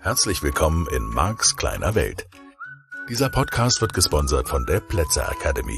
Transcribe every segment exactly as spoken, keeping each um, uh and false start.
Herzlich willkommen in Marks kleiner Welt. Dieser Podcast wird gesponsert von der Plätzer Academy.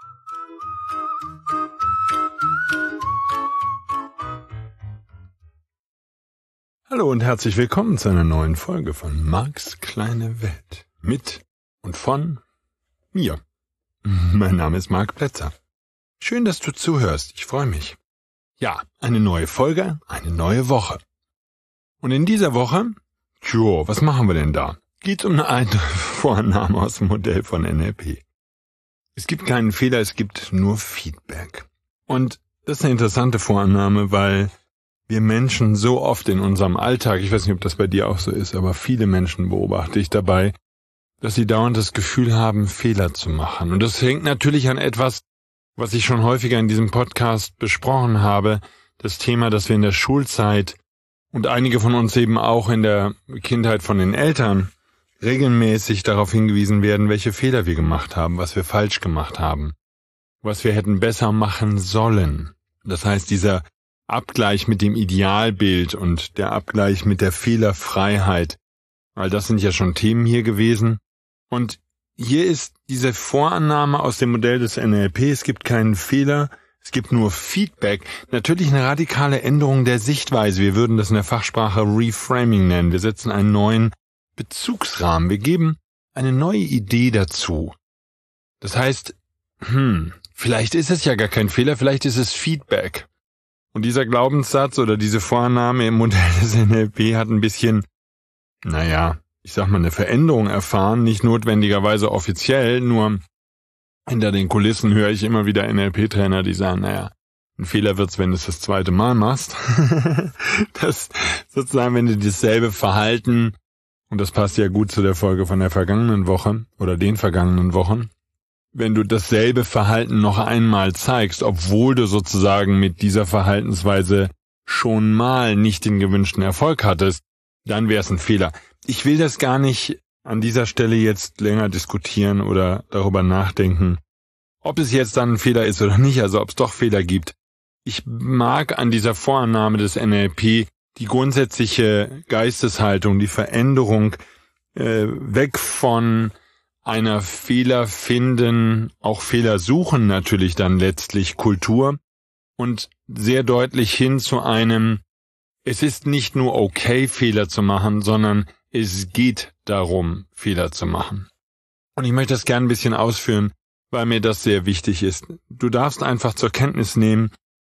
Hallo und herzlich willkommen zu einer neuen Folge von Marks kleine Welt. Mit und von mir. Mein Name ist Mark Plätzer. Schön, dass du zuhörst. Ich freue mich. Ja, eine neue Folge, eine neue Woche. Und in dieser Woche, tjo, was machen wir denn da? Geht um eine alte Vorannahme aus dem Modell von N L P. Es gibt keinen Fehler, es gibt nur Feedback. Und das ist eine interessante Vorannahme, weil wir Menschen so oft in unserem Alltag, ich weiß nicht, ob das bei dir auch so ist, aber viele Menschen beobachte ich dabei, dass sie dauernd das Gefühl haben, Fehler zu machen. Und das hängt natürlich an etwas, was ich schon häufiger in diesem Podcast besprochen habe, das Thema, dass wir in der Schulzeit und einige von uns eben auch in der Kindheit von den Eltern regelmäßig darauf hingewiesen werden, welche Fehler wir gemacht haben, was wir falsch gemacht haben, was wir hätten besser machen sollen. Das heißt, dieser Abgleich mit dem Idealbild und der Abgleich mit der Fehlerfreiheit, weil das sind ja schon Themen hier gewesen. Und hier ist diese Vorannahme aus dem Modell des N L P, es gibt keinen Fehler, es gibt nur Feedback. Natürlich eine radikale Änderung der Sichtweise. Wir würden das in der Fachsprache Reframing nennen. Wir setzen einen neuen Bezugsrahmen. Wir geben eine neue Idee dazu. Das heißt, hm, vielleicht ist es ja gar kein Fehler, vielleicht ist es Feedback. Und dieser Glaubenssatz oder diese Vorannahme im Modell des N L P hat ein bisschen, naja, ich sag mal, eine Veränderung erfahren, nicht notwendigerweise offiziell, nur hinter den Kulissen höre ich immer wieder N L P-Trainer, die sagen, naja, ein Fehler wird's, wenn du es das zweite Mal machst. Das sozusagen, wenn du dasselbe Verhalten, und das passt ja gut zu der Folge von der vergangenen Woche oder den vergangenen Wochen, wenn du dasselbe Verhalten noch einmal zeigst, obwohl du sozusagen mit dieser Verhaltensweise schon mal nicht den gewünschten Erfolg hattest, dann wäre es ein Fehler. Ich will das gar nicht an dieser Stelle jetzt länger diskutieren oder darüber nachdenken, ob es jetzt dann ein Fehler ist oder nicht, also ob es doch Fehler gibt. Ich mag an dieser Vorannahme des N L P die grundsätzliche Geisteshaltung, die Veränderung äh, weg von einer Fehler finden, auch Fehler suchen natürlich dann letztlich Kultur und sehr deutlich hin zu einem, es ist nicht nur okay, Fehler zu machen, sondern es geht darum, Fehler zu machen. Und ich möchte das gerne ein bisschen ausführen, weil mir das sehr wichtig ist. Du darfst einfach zur Kenntnis nehmen,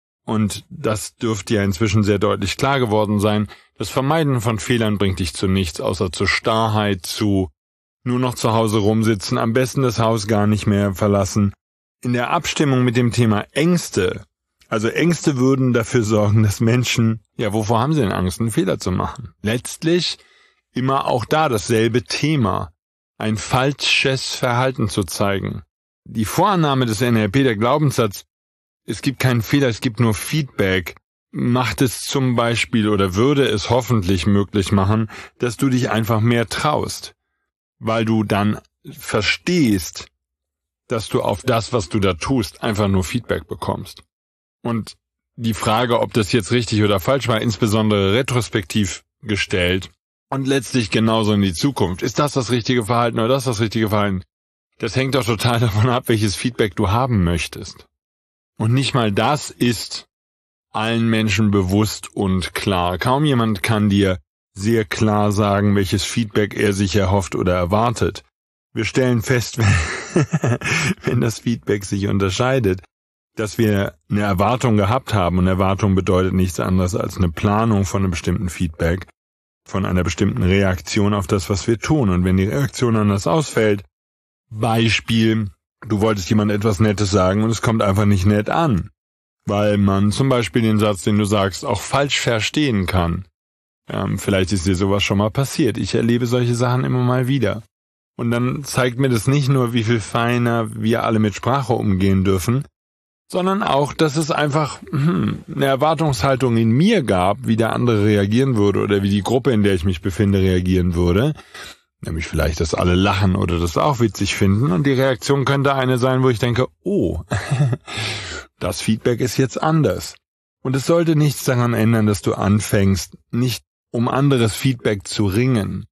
und das dürfte ja inzwischen sehr deutlich klar geworden sein, das Vermeiden von Fehlern bringt dich zu nichts, außer zur Starrheit, zu nur noch zu Hause rumsitzen, am besten das Haus gar nicht mehr verlassen. In der Abstimmung mit dem Thema Ängste, also Ängste würden dafür sorgen, dass Menschen, ja, wovor haben sie denn Angst, einen Fehler zu machen? Letztlich immer auch da dasselbe Thema, ein falsches Verhalten zu zeigen. Die Vorannahme des N L P, der Glaubenssatz, es gibt keinen Fehler, es gibt nur Feedback, macht es zum Beispiel oder würde es hoffentlich möglich machen, dass du dich einfach mehr traust, weil du dann verstehst, dass du auf das, was du da tust, einfach nur Feedback bekommst. Und die Frage, ob das jetzt richtig oder falsch war, insbesondere retrospektiv gestellt und letztlich genauso in die Zukunft. Ist das das richtige Verhalten oder das das richtige Verhalten? Das hängt doch total davon ab, welches Feedback du haben möchtest. Und nicht mal das ist allen Menschen bewusst und klar. Kaum jemand kann dir sehr klar sagen, welches Feedback er sich erhofft oder erwartet. Wir stellen fest, wenn das Feedback sich unterscheidet, dass wir eine Erwartung gehabt haben, und Erwartung bedeutet nichts anderes als eine Planung von einem bestimmten Feedback, von einer bestimmten Reaktion auf das, was wir tun. Und wenn die Reaktion anders ausfällt, Beispiel, du wolltest jemand etwas Nettes sagen und es kommt einfach nicht nett an, weil man zum Beispiel den Satz, den du sagst, auch falsch verstehen kann. Ähm, vielleicht ist dir sowas schon mal passiert. Ich erlebe solche Sachen immer mal wieder. Und dann zeigt mir das nicht nur, wie viel feiner wir alle mit Sprache umgehen dürfen, sondern auch, dass es einfach hm, eine Erwartungshaltung in mir gab, wie der andere reagieren würde oder wie die Gruppe, in der ich mich befinde, reagieren würde. Nämlich vielleicht, dass alle lachen oder das auch witzig finden. Und die Reaktion könnte eine sein, wo ich denke, oh, das Feedback ist jetzt anders. Und es sollte nichts daran ändern, dass du anfängst, nicht um anderes Feedback zu ringen,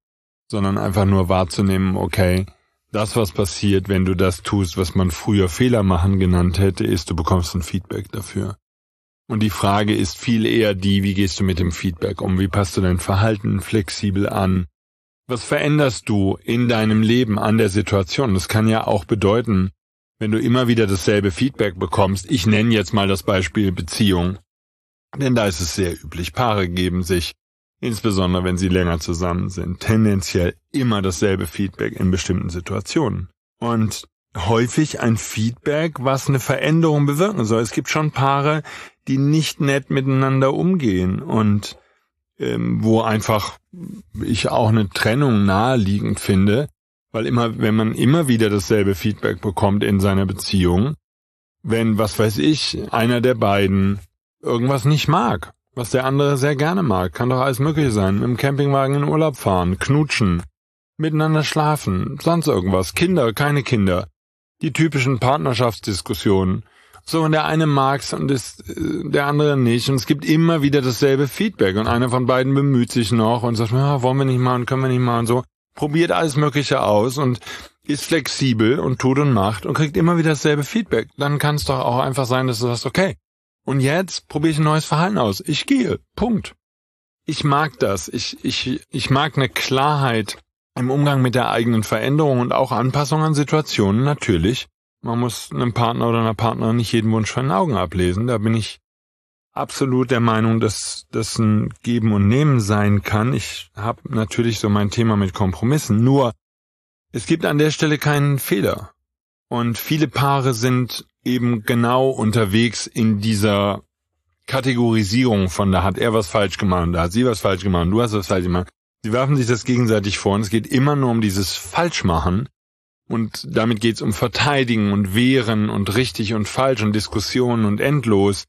sondern einfach nur wahrzunehmen, okay, das, was passiert, wenn du das tust, was man früher Fehler machen genannt hätte, ist, du bekommst ein Feedback dafür. Und die Frage ist viel eher die, wie gehst du mit dem Feedback um? Wie passt du dein Verhalten flexibel an? Was veränderst du in deinem Leben an der Situation? Das kann ja auch bedeuten, wenn du immer wieder dasselbe Feedback bekommst. Ich nenne jetzt mal das Beispiel Beziehung. Denn da ist es sehr üblich. Paare geben sich, insbesondere wenn sie länger zusammen sind, tendenziell immer dasselbe Feedback in bestimmten Situationen. Und häufig ein Feedback, was eine Veränderung bewirken soll. Es gibt schon Paare, die nicht nett miteinander umgehen und ähm, wo einfach ich auch eine Trennung naheliegend finde, weil immer, wenn man immer wieder dasselbe Feedback bekommt in seiner Beziehung, wenn, was weiß ich, einer der beiden irgendwas nicht mag, was der andere sehr gerne mag, kann doch alles Mögliche sein, mit dem Campingwagen in Urlaub fahren, knutschen, miteinander schlafen, sonst irgendwas, Kinder, keine Kinder, die typischen Partnerschaftsdiskussionen. So, und der eine mag's und ist, der andere nicht. Und es gibt immer wieder dasselbe Feedback. Und einer von beiden bemüht sich noch und sagt, ja, wollen wir nicht mal und können wir nicht mal und so. Probiert alles Mögliche aus und ist flexibel und tut und macht und kriegt immer wieder dasselbe Feedback. Dann kann es doch auch einfach sein, dass du sagst, okay, und jetzt probiere ich ein neues Verhalten aus. Ich gehe. Punkt. Ich mag das. Ich, ich, ich mag eine Klarheit im Umgang mit der eigenen Veränderung und auch Anpassung an Situationen, natürlich. Man muss einem Partner oder einer Partnerin nicht jeden Wunsch von den Augen ablesen. Da bin ich absolut der Meinung, dass das ein Geben und Nehmen sein kann. Ich habe natürlich so mein Thema mit Kompromissen. Nur, es gibt an der Stelle keinen Fehler. Und viele Paare sind eben genau unterwegs in dieser Kategorisierung von, da hat er was falsch gemacht, da hat sie was falsch gemacht, du hast was falsch gemacht. Sie werfen sich das gegenseitig vor und es geht immer nur um dieses Falschmachen. Und damit geht's um Verteidigen und Wehren und richtig und falsch und Diskussionen und endlos.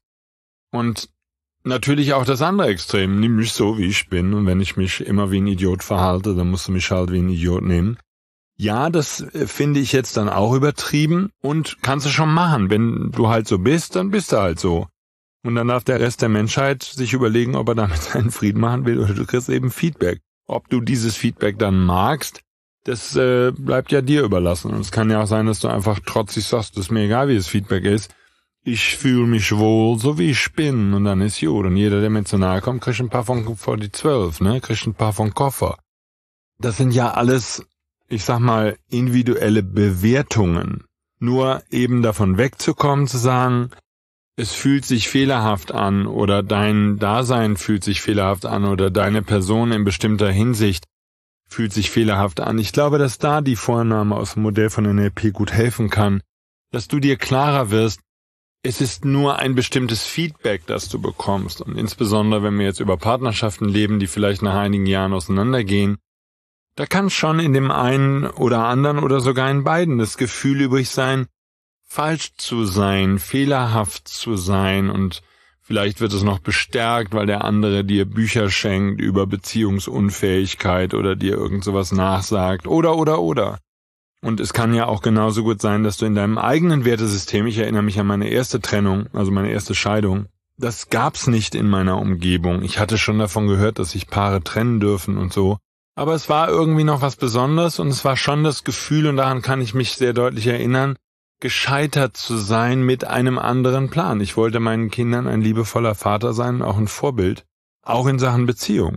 Und natürlich auch das andere Extrem. Nimm mich so, wie ich bin. Und wenn ich mich immer wie ein Idiot verhalte, dann musst du mich halt wie ein Idiot nehmen. Ja, das finde ich jetzt dann auch übertrieben und kannst du schon machen. Wenn du halt so bist, dann bist du halt so. Und dann darf der Rest der Menschheit sich überlegen, ob er damit seinen Frieden machen will oder du kriegst eben Feedback. Ob du dieses Feedback dann magst, das äh, bleibt ja dir überlassen. Und es kann ja auch sein, dass du einfach trotzig sagst, das ist mir egal, wie das Feedback ist. Ich fühle mich wohl, so wie ich bin. Und dann ist gut. Und jeder, der mir zu nahe kommt, kriegt ein paar von vor die zwölf, ne? Kriegt ein paar von Koffer. Das sind ja alles, ich sag mal, individuelle Bewertungen. Nur eben davon wegzukommen, zu sagen, es fühlt sich fehlerhaft an oder dein Dasein fühlt sich fehlerhaft an oder deine Person in bestimmter Hinsicht fühlt sich fehlerhaft an. Ich glaube, dass da die Vornahme aus dem Modell von N L P gut helfen kann, dass du dir klarer wirst, es ist nur ein bestimmtes Feedback, das du bekommst. Und insbesondere, wenn wir jetzt über Partnerschaften leben, die vielleicht nach einigen Jahren auseinandergehen, da kann schon in dem einen oder anderen oder sogar in beiden das Gefühl übrig sein, falsch zu sein, fehlerhaft zu sein und vielleicht wird es noch bestärkt, weil der andere dir Bücher schenkt über Beziehungsunfähigkeit oder dir irgend sowas nachsagt oder, oder, oder. Und es kann ja auch genauso gut sein, dass du in deinem eigenen Wertesystem, ich erinnere mich an meine erste Trennung, also meine erste Scheidung, das gab's nicht in meiner Umgebung. Ich hatte schon davon gehört, dass sich Paare trennen dürfen und so. Aber es war irgendwie noch was Besonderes und es war schon das Gefühl, und daran kann ich mich sehr deutlich erinnern, gescheitert zu sein mit einem anderen Plan. Ich wollte meinen Kindern ein liebevoller Vater sein, auch ein Vorbild, auch in Sachen Beziehung.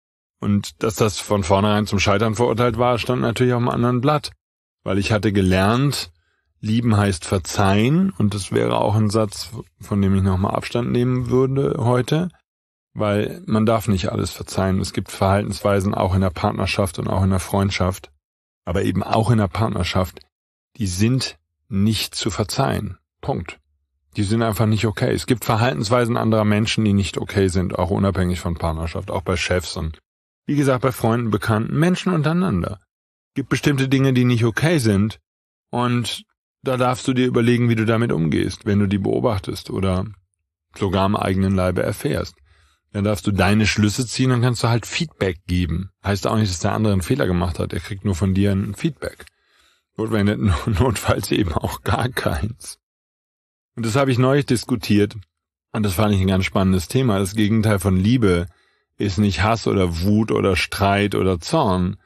Und dass das von vornherein zum Scheitern verurteilt war, stand natürlich auf einem anderen Blatt, weil ich hatte gelernt, lieben heißt verzeihen, und das wäre auch ein Satz, von dem ich nochmal Abstand nehmen würde heute, weil man darf nicht alles verzeihen. Es gibt Verhaltensweisen auch in der Partnerschaft und auch in der Freundschaft, aber eben auch in der Partnerschaft, die sind nicht zu verzeihen. Punkt. Die sind einfach nicht okay. Es gibt Verhaltensweisen anderer Menschen, die nicht okay sind, auch unabhängig von Partnerschaft, auch bei Chefs und, wie gesagt, bei Freunden, Bekannten, Menschen untereinander. Es gibt bestimmte Dinge, die nicht okay sind und da darfst du dir überlegen, wie du damit umgehst, wenn du die beobachtest oder sogar am eigenen Leibe erfährst. Dann darfst du deine Schlüsse ziehen, dann kannst du halt Feedback geben. Heißt auch nicht, dass der andere einen Fehler gemacht hat. Er kriegt nur von dir ein Feedback. Notfalls eben auch gar keins. Und das habe ich neulich diskutiert und das fand ich ein ganz spannendes Thema. Das Gegenteil von Liebe ist nicht Hass oder Wut oder Streit oder Zorn,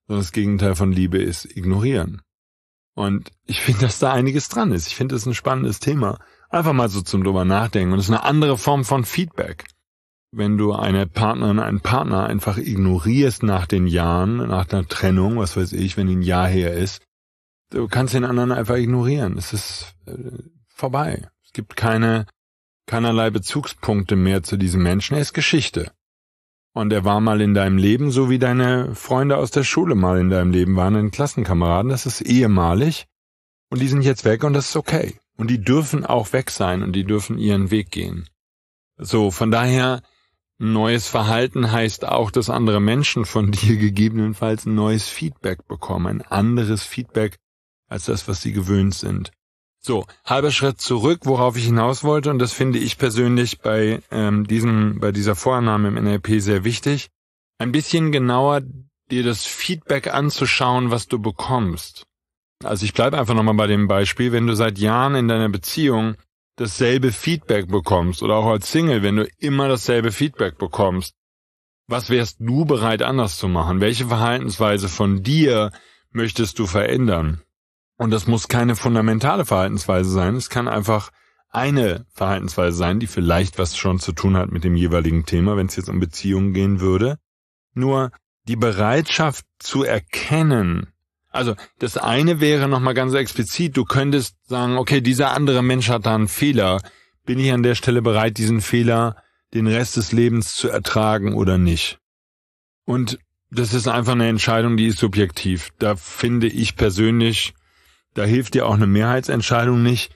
sondern das Gegenteil von Liebe ist ignorieren. Und ich finde, dass da einiges dran ist. Ich finde, das ist ein spannendes Thema. Einfach mal so zum drüber nachdenken. Und es ist eine andere Form von Feedback. Wenn du eine Partnerin, einen Partner einfach ignorierst nach den Jahren, nach einer Trennung, was weiß ich, wenn ein Jahr her ist, du kannst den anderen einfach ignorieren. Es ist äh, vorbei. Es gibt keine, keinerlei Bezugspunkte mehr zu diesem Menschen. Er ist Geschichte. Und er war mal in deinem Leben, so wie deine Freunde aus der Schule mal in deinem Leben waren, deine Klassenkameraden. Das ist ehemalig. Und die sind jetzt weg und das ist okay. Und die dürfen auch weg sein und die dürfen ihren Weg gehen. So, von daher, neues Verhalten heißt auch, dass andere Menschen von dir gegebenenfalls ein neues Feedback bekommen. Ein anderes Feedback als das, was sie gewöhnt sind. So, halber Schritt zurück, worauf ich hinaus wollte, und das finde ich persönlich bei ähm, diesem, bei dieser Vorannahme im N L P sehr wichtig, ein bisschen genauer dir das Feedback anzuschauen, was du bekommst. Also ich bleibe einfach nochmal bei dem Beispiel, wenn du seit Jahren in deiner Beziehung dasselbe Feedback bekommst, oder auch als Single, wenn du immer dasselbe Feedback bekommst, was wärst du bereit anders zu machen? Welche Verhaltensweise von dir möchtest du verändern? Und das muss keine fundamentale Verhaltensweise sein, es kann einfach eine Verhaltensweise sein, die vielleicht was schon zu tun hat mit dem jeweiligen Thema, wenn es jetzt um Beziehungen gehen würde. Nur die Bereitschaft zu erkennen, also das eine wäre nochmal ganz explizit, du könntest sagen, okay, dieser andere Mensch hat da einen Fehler, bin ich an der Stelle bereit, diesen Fehler den Rest des Lebens zu ertragen oder nicht? Und das ist einfach eine Entscheidung, die ist subjektiv. Da finde ich persönlich, da hilft dir auch eine Mehrheitsentscheidung nicht,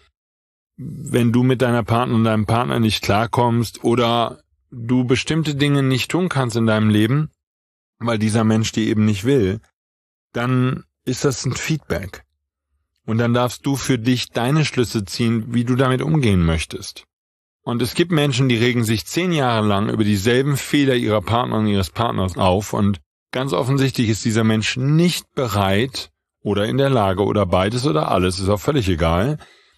wenn du mit deiner Partnerin und deinem Partner nicht klarkommst oder du bestimmte Dinge nicht tun kannst in deinem Leben, weil dieser Mensch die eben nicht will, dann ist das ein Feedback. Und dann darfst du für dich deine Schlüsse ziehen, wie du damit umgehen möchtest. Und es gibt Menschen, die regen sich zehn Jahre lang über dieselben Fehler ihrer Partnerin und ihres Partners auf und ganz offensichtlich ist dieser Mensch nicht bereit, oder in der Lage oder beides oder alles, ist auch völlig egal,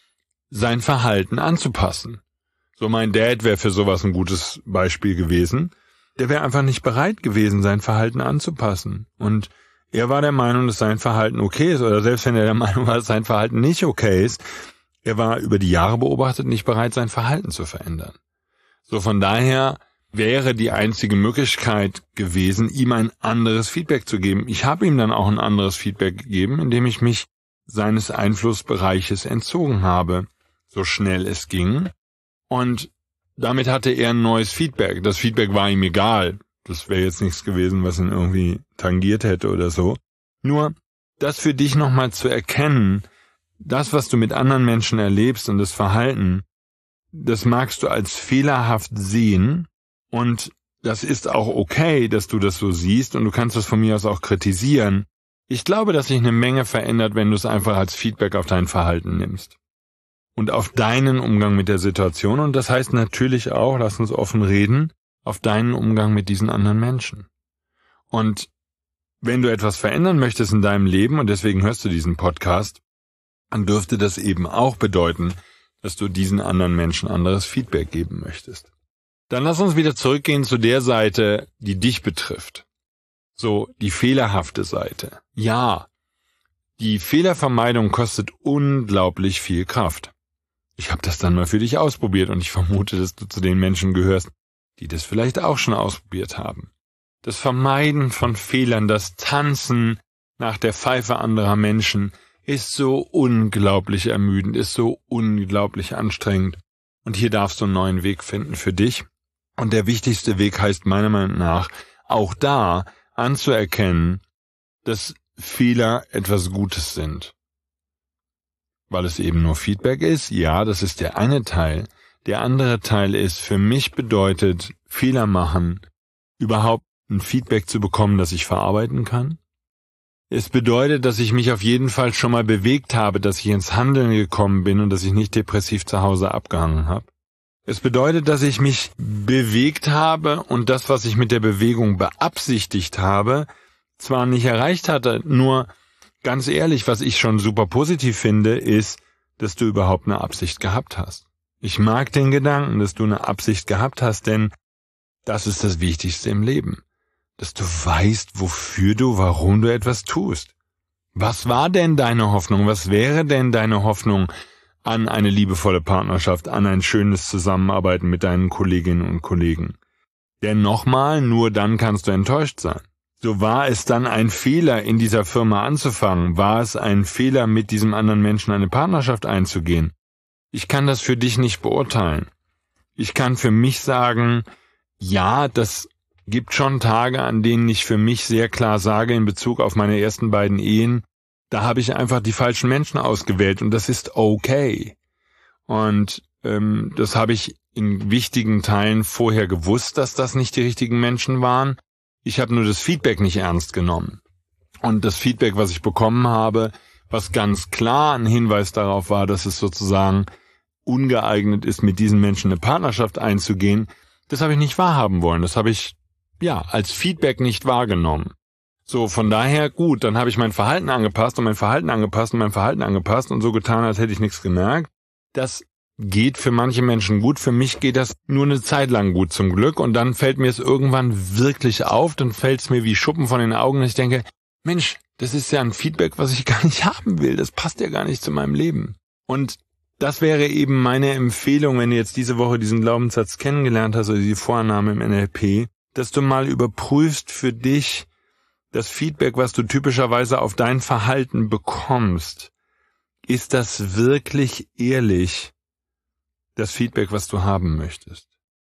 sein Verhalten anzupassen. So mein Dad wäre für sowas ein gutes Beispiel gewesen. Der wäre einfach nicht bereit gewesen, sein Verhalten anzupassen. Und er war der Meinung, dass sein Verhalten okay ist, oder selbst wenn er der Meinung war, dass sein Verhalten nicht okay ist, er war über die Jahre beobachtet nicht bereit, sein Verhalten zu verändern. So von daher wäre die einzige Möglichkeit gewesen, ihm ein anderes Feedback zu geben. Ich habe ihm dann auch ein anderes Feedback gegeben, indem ich mich seines Einflussbereiches entzogen habe, so schnell es ging. Und damit hatte er ein neues Feedback. Das Feedback war ihm egal. Das wäre jetzt nichts gewesen, was ihn irgendwie tangiert hätte oder so. Nur, das für dich nochmal zu erkennen, das, was du mit anderen Menschen erlebst und das Verhalten, das magst du als fehlerhaft sehen. Und das ist auch okay, dass du das so siehst und du kannst das von mir aus auch kritisieren. Ich glaube, dass sich eine Menge verändert, wenn du es einfach als Feedback auf dein Verhalten nimmst. Und auf deinen Umgang mit der Situation. Und das heißt natürlich auch, lass uns offen reden, auf deinen Umgang mit diesen anderen Menschen. Und wenn du etwas verändern möchtest in deinem Leben, und deswegen hörst du diesen Podcast, dann dürfte das eben auch bedeuten, dass du diesen anderen Menschen anderes Feedback geben möchtest. Dann lass uns wieder zurückgehen zu der Seite, die dich betrifft. So, die fehlerhafte Seite. Ja, die Fehlervermeidung kostet unglaublich viel Kraft. Ich habe das dann mal für dich ausprobiert und ich vermute, dass du zu den Menschen gehörst, die das vielleicht auch schon ausprobiert haben. Das Vermeiden von Fehlern, das Tanzen nach der Pfeife anderer Menschen ist so unglaublich ermüdend, ist so unglaublich anstrengend. Und hier darfst du einen neuen Weg finden für dich. Und der wichtigste Weg heißt meiner Meinung nach, auch da anzuerkennen, dass Fehler etwas Gutes sind. Weil es eben nur Feedback ist, ja, das ist der eine Teil. Der andere Teil ist, für mich bedeutet Fehler machen, überhaupt ein Feedback zu bekommen, das ich verarbeiten kann. Es bedeutet, dass ich mich auf jeden Fall schon mal bewegt habe, dass ich ins Handeln gekommen bin und dass ich nicht depressiv zu Hause abgehangen habe. Es bedeutet, dass ich mich bewegt habe und das, was ich mit der Bewegung beabsichtigt habe, zwar nicht erreicht hatte, nur ganz ehrlich, was ich schon super positiv finde, ist, dass du überhaupt eine Absicht gehabt hast. Ich mag den Gedanken, dass du eine Absicht gehabt hast, denn das ist das Wichtigste im Leben. dass du weißt, wofür du, warum du etwas tust. Was war denn deine Hoffnung? Was wäre denn deine Hoffnung an eine liebevolle Partnerschaft, an ein schönes Zusammenarbeiten mit deinen Kolleginnen und Kollegen? Denn nochmal, nur dann kannst du enttäuscht sein. So, war es dann ein Fehler, in dieser Firma anzufangen? War es ein Fehler, mit diesem anderen Menschen eine Partnerschaft einzugehen? Ich kann das für dich nicht beurteilen. Ich kann für mich sagen, ja, das gibt schon Tage, an denen ich für mich sehr klar sage, in Bezug auf meine ersten beiden Ehen, da habe ich einfach die falschen Menschen ausgewählt und das ist okay. Und ähm, das habe ich in wichtigen Teilen vorher gewusst, dass das nicht die richtigen Menschen waren. Ich habe nur das Feedback nicht ernst genommen. Und das Feedback, was ich bekommen habe, was ganz klar ein Hinweis darauf war, dass es sozusagen ungeeignet ist, mit diesen Menschen eine Partnerschaft einzugehen, das habe ich nicht wahrhaben wollen. Das habe ich, ja, als Feedback nicht wahrgenommen. So, von daher, gut, dann habe ich mein Verhalten angepasst und mein Verhalten angepasst und mein Verhalten angepasst und so getan, als hätte ich nichts gemerkt. Das geht für manche Menschen gut, für mich geht das nur eine Zeit lang gut zum Glück und dann fällt mir es irgendwann wirklich auf, dann fällt es mir wie Schuppen von den Augen und ich denke, Mensch, das ist ja ein Feedback, was ich gar nicht haben will, das passt ja gar nicht zu meinem Leben. Und das wäre eben meine Empfehlung, wenn du jetzt diese Woche diesen Glaubenssatz kennengelernt hast oder die Vorannahme im N L P, dass du mal überprüfst für dich das Feedback, was du typischerweise auf dein Verhalten bekommst. Ist das wirklich ehrlich das Feedback, was du haben möchtest?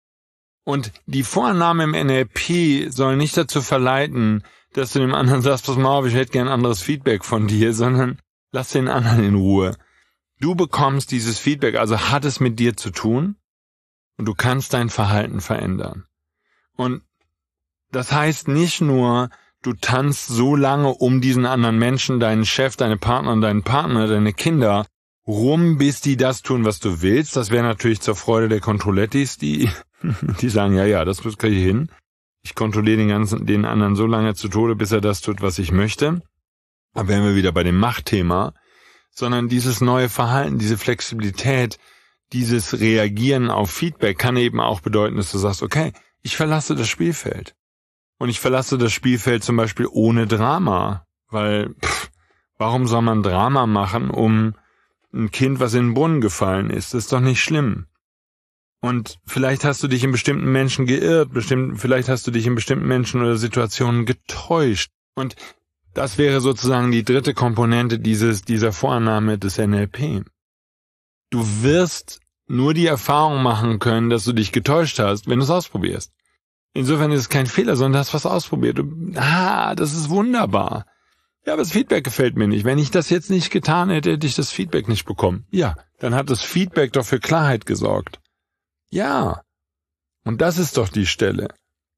Und die Vorannahme im N L P soll nicht dazu verleiten, dass du dem anderen sagst, pass mal auf, ich hätte gern anderes Feedback von dir, sondern lass den anderen in Ruhe. Du bekommst dieses Feedback, also hat es mit dir zu tun und du kannst dein Verhalten verändern. Und das heißt nicht nur, du tanzt so lange um diesen anderen Menschen, deinen Chef, deine Partner, deinen Partner, deine Kinder rum, bis die das tun, was du willst. Das wäre natürlich zur Freude der Controlettis, die, die sagen, ja, ja, das kriege ich hin. Ich kontrolliere den ganzen, den anderen so lange zu Tode, bis er das tut, was ich möchte. Da wären wir wieder bei dem Machtthema. Sondern dieses neue Verhalten, diese Flexibilität, dieses Reagieren auf Feedback kann eben auch bedeuten, dass du sagst, okay, ich verlasse das Spielfeld. Und ich verlasse das Spielfeld zum Beispiel ohne Drama, weil pff, warum soll man Drama machen um ein Kind, was in den Brunnen gefallen ist? Das ist doch nicht schlimm. Und vielleicht hast du dich in bestimmten Menschen geirrt, bestimmt, vielleicht hast du dich in bestimmten Menschen oder Situationen getäuscht. Und das wäre sozusagen die dritte Komponente dieses, dieser Vorannahme des N L P. Du wirst nur die Erfahrung machen können, dass du dich getäuscht hast, wenn du es ausprobierst. Insofern ist es kein Fehler, sondern du hast was ausprobiert. Du, ah, das ist wunderbar. Ja, aber das Feedback gefällt mir nicht. Wenn ich das jetzt nicht getan hätte, hätte ich das Feedback nicht bekommen. Ja, dann hat das Feedback doch für Klarheit gesorgt. Ja, und das ist doch die Stelle.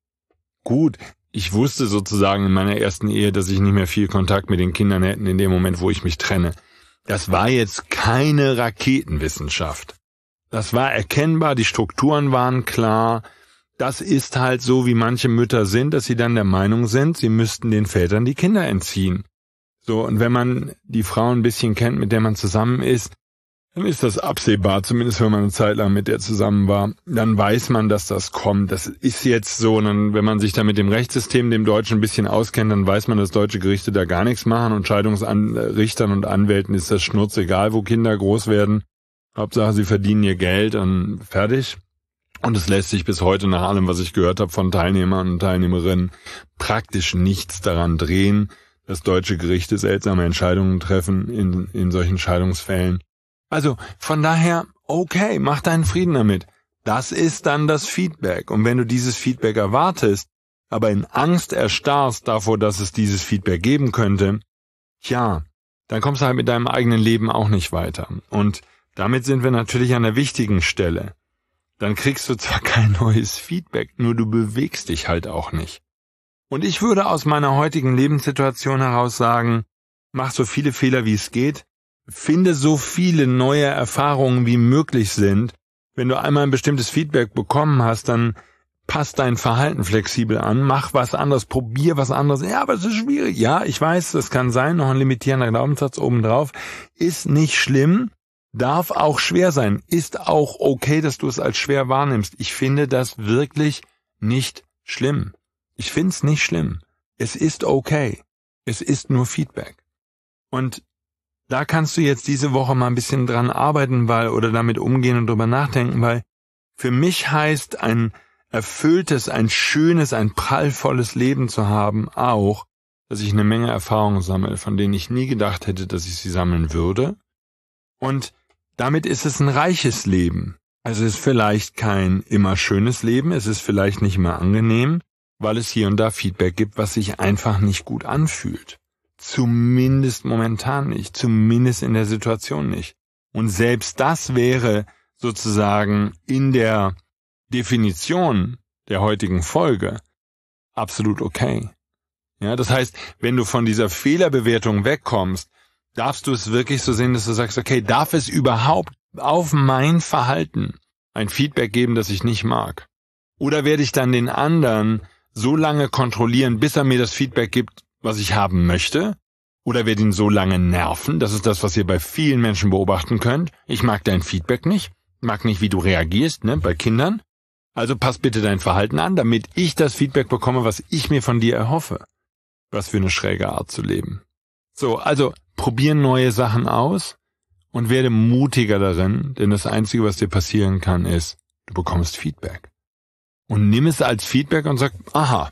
Gut, ich wusste sozusagen in meiner ersten Ehe, dass ich nicht mehr viel Kontakt mit den Kindern hätte in dem Moment, wo ich mich trenne. Das war jetzt keine Raketenwissenschaft. Das war erkennbar, die Strukturen waren klar. Das ist halt so, wie manche Mütter sind, dass sie dann der Meinung sind, sie müssten den Vätern die Kinder entziehen. So, und wenn man die Frau ein bisschen kennt, mit der man zusammen ist, dann ist das absehbar, zumindest wenn man eine Zeit lang mit der zusammen war. Dann weiß man, dass das kommt. Das ist jetzt so, und dann, wenn man sich da mit dem Rechtssystem, dem Deutschen, ein bisschen auskennt, dann weiß man, dass deutsche Gerichte da gar nichts machen und Scheidungsrichtern und Anwälten ist das Schnurz egal, wo Kinder groß werden. Hauptsache, sie verdienen ihr Geld und fertig. Und es lässt sich bis heute, nach allem, was ich gehört habe von Teilnehmern und Teilnehmerinnen, praktisch nichts daran drehen, dass deutsche Gerichte seltsame Entscheidungen treffen in, in solchen Scheidungsfällen. Also, von daher, okay, mach deinen Frieden damit. Das ist dann das Feedback. Und wenn du dieses Feedback erwartest, aber in Angst erstarrst davor, dass es dieses Feedback geben könnte, tja, dann kommst du halt mit deinem eigenen Leben auch nicht weiter. Und damit sind wir natürlich an der wichtigen Stelle. Dann kriegst du zwar kein neues Feedback, nur du bewegst dich halt auch nicht. Und ich würde aus meiner heutigen Lebenssituation heraus sagen, mach so viele Fehler, wie es geht, finde so viele neue Erfahrungen, wie möglich sind. Wenn du einmal ein bestimmtes Feedback bekommen hast, dann passt dein Verhalten flexibel an, mach was anderes, probier was anderes. Ja, aber es ist schwierig. Ja, ich weiß, das kann sein, noch ein limitierender Glaubenssatz obendrauf. Ist nicht schlimm, darf auch schwer sein. Ist auch okay, dass du es als schwer wahrnimmst. Ich finde das wirklich nicht schlimm. Ich find's nicht schlimm. Es ist okay. Es ist nur Feedback. Und da kannst du jetzt diese Woche mal ein bisschen dran arbeiten, weil, oder damit umgehen und drüber nachdenken, weil für mich heißt ein erfülltes, ein schönes, ein prallvolles Leben zu haben auch, dass ich eine Menge Erfahrungen sammle, von denen ich nie gedacht hätte, dass ich sie sammeln würde. Und damit ist es ein reiches Leben. Also es ist vielleicht kein immer schönes Leben, es ist vielleicht nicht immer angenehm, weil es hier und da Feedback gibt, was sich einfach nicht gut anfühlt. Zumindest momentan nicht, zumindest in der Situation nicht. Und selbst das wäre sozusagen in der Definition der heutigen Folge absolut okay. Ja, das heißt, wenn du von dieser Fehlerbewertung wegkommst, darfst du es wirklich so sehen, dass du sagst, okay, darf es überhaupt auf mein Verhalten ein Feedback geben, das ich nicht mag? Oder werde ich dann den anderen so lange kontrollieren, bis er mir das Feedback gibt, was ich haben möchte? Oder werde ihn so lange nerven? Das ist das, was ihr bei vielen Menschen beobachten könnt. Ich mag dein Feedback nicht, mag nicht, wie du reagierst, ne, bei Kindern. Also pass bitte dein Verhalten an, damit ich das Feedback bekomme, was ich mir von dir erhoffe. Was für eine schräge Art zu leben. So, also probier neue Sachen aus und werde mutiger darin, denn das Einzige, was dir passieren kann, ist, du bekommst Feedback. Und nimm es als Feedback und sag, aha,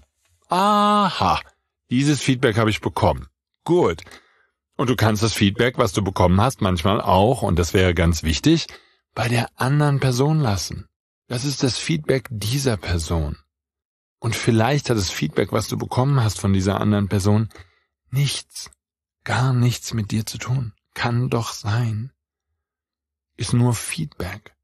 aha, dieses Feedback habe ich bekommen. Gut. Und du kannst das Feedback, was du bekommen hast, manchmal auch, und das wäre ganz wichtig, bei der anderen Person lassen. Das ist das Feedback dieser Person. Und vielleicht hat das Feedback, was du bekommen hast von dieser anderen Person, nichts, gar nichts mit dir zu tun. Kann doch sein. Ist nur Feedback.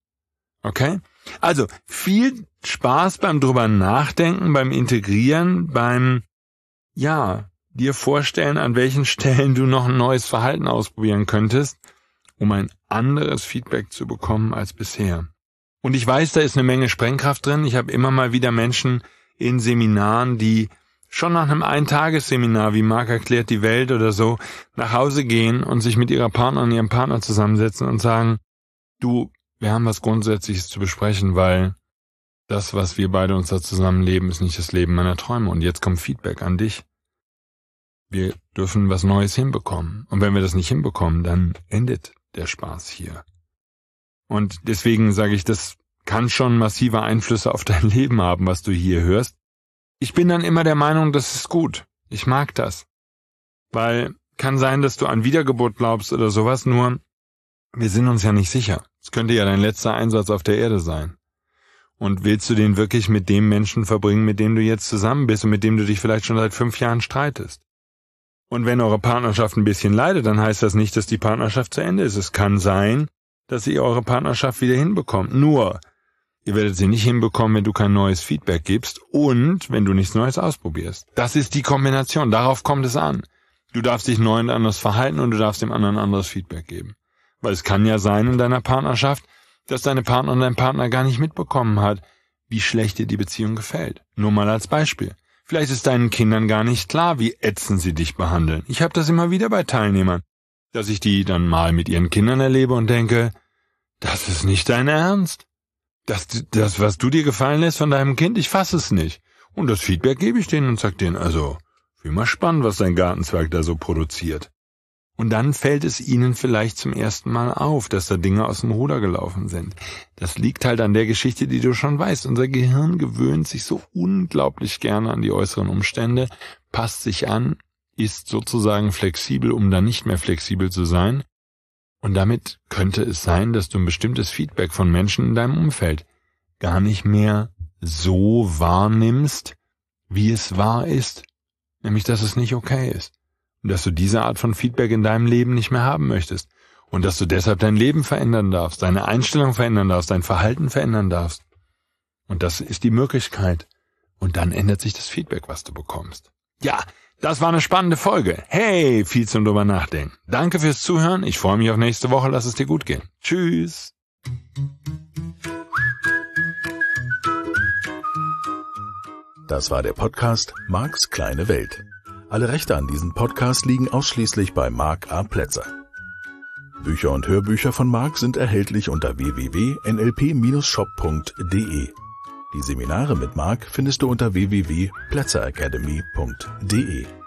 Okay? Also, viel Spaß beim drüber nachdenken, beim Integrieren, beim, ja, dir vorstellen, an welchen Stellen du noch ein neues Verhalten ausprobieren könntest, um ein anderes Feedback zu bekommen als bisher. Und ich weiß, da ist eine Menge Sprengkraft drin. Ich habe immer mal wieder Menschen in Seminaren, die schon nach einem Eintagesseminar, wie Marc erklärt die Welt oder so, nach Hause gehen und sich mit ihrer Partnerin, ihrem Partner zusammensetzen und sagen, du, wir haben was Grundsätzliches zu besprechen, weil das, was wir beide uns da zusammenleben, ist nicht das Leben meiner Träume. Und jetzt kommt Feedback an dich. Wir dürfen was Neues hinbekommen. Und wenn wir das nicht hinbekommen, dann endet der Spaß hier. Und deswegen sage ich, das kann schon massive Einflüsse auf dein Leben haben, was du hier hörst. Ich bin dann immer der Meinung, das ist gut. Ich mag das. Weil kann sein, dass du an Wiedergeburt glaubst oder sowas, nur wir sind uns ja nicht sicher. Es könnte ja dein letzter Einsatz auf der Erde sein. Und willst du den wirklich mit dem Menschen verbringen, mit dem du jetzt zusammen bist und mit dem du dich vielleicht schon seit fünf Jahren streitest? Und wenn eure Partnerschaft ein bisschen leidet, dann heißt das nicht, dass die Partnerschaft zu Ende ist. Es kann sein, dass ihr eure Partnerschaft wieder hinbekommt. Nur, ihr werdet sie nicht hinbekommen, wenn du kein neues Feedback gibst und wenn du nichts Neues ausprobierst. Das ist die Kombination. Darauf kommt es an. Du darfst dich neu und anders verhalten und du darfst dem anderen anderes Feedback geben. Weil es kann ja sein in deiner Partnerschaft, dass deine Partnerin dein Partner gar nicht mitbekommen hat, wie schlecht dir die Beziehung gefällt. Nur mal als Beispiel. Vielleicht ist deinen Kindern gar nicht klar, wie ätzend sie dich behandeln. Ich habe das immer wieder bei Teilnehmern, dass ich die dann mal mit ihren Kindern erlebe und denke, das ist nicht dein Ernst. Das, das, was du dir gefallen lässt von deinem Kind, ich fasse es nicht. Und das Feedback gebe ich denen und sag denen, also, wie mal spannend, was dein Gartenzwerg da so produziert. Und dann fällt es ihnen vielleicht zum ersten Mal auf, dass da Dinge aus dem Ruder gelaufen sind. Das liegt halt an der Geschichte, die du schon weißt. Unser Gehirn gewöhnt sich so unglaublich gerne an die äußeren Umstände, passt sich an, ist sozusagen flexibel, um dann nicht mehr flexibel zu sein. Und damit könnte es sein, dass du ein bestimmtes Feedback von Menschen in deinem Umfeld gar nicht mehr so wahrnimmst, wie es wahr ist. Nämlich, dass es nicht okay ist. Und dass du diese Art von Feedback in deinem Leben nicht mehr haben möchtest. Und dass du deshalb dein Leben verändern darfst, deine Einstellung verändern darfst, dein Verhalten verändern darfst. Und das ist die Möglichkeit. Und dann ändert sich das Feedback, was du bekommst. Ja, das war eine spannende Folge. Hey, viel zum drüber nachdenken. Danke fürs Zuhören. Ich freue mich auf nächste Woche. Lass es dir gut gehen. Tschüss. Das war der Podcast Marcs kleine Welt. Alle Rechte an diesem Podcast liegen ausschließlich bei Marc A. Plätzer. Bücher und Hörbücher von Marc sind erhältlich unter w w w punkt n l p Bindestrich shop punkt d e. Die Seminare mit Marc findest du unter w w w punkt plätzer academy punkt d e.